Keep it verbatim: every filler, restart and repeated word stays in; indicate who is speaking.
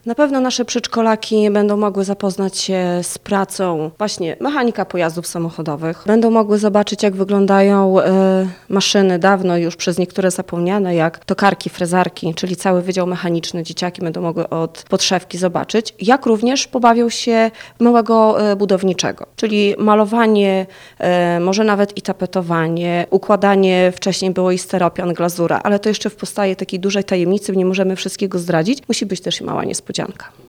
Speaker 1: Na pewno nasze przedszkolaki będą mogły zapoznać się z pracą właśnie mechanika pojazdów samochodowych. Będą mogły zobaczyć, jak wyglądają y, maszyny dawno już przez niektóre zapomniane, jak tokarki, frezarki, czyli cały wydział mechaniczny. Dzieciaki będą mogły od podszewki zobaczyć, jak również pobawią się w małego y, budowniczego, czyli malowanie, y, może nawet i tapetowanie, układanie, wcześniej było i steropian, glazura, ale to jeszcze powstaje takiej dużej tajemnicy, nie możemy wszystkiego zdradzić. Musi być też i mała niespodzianka.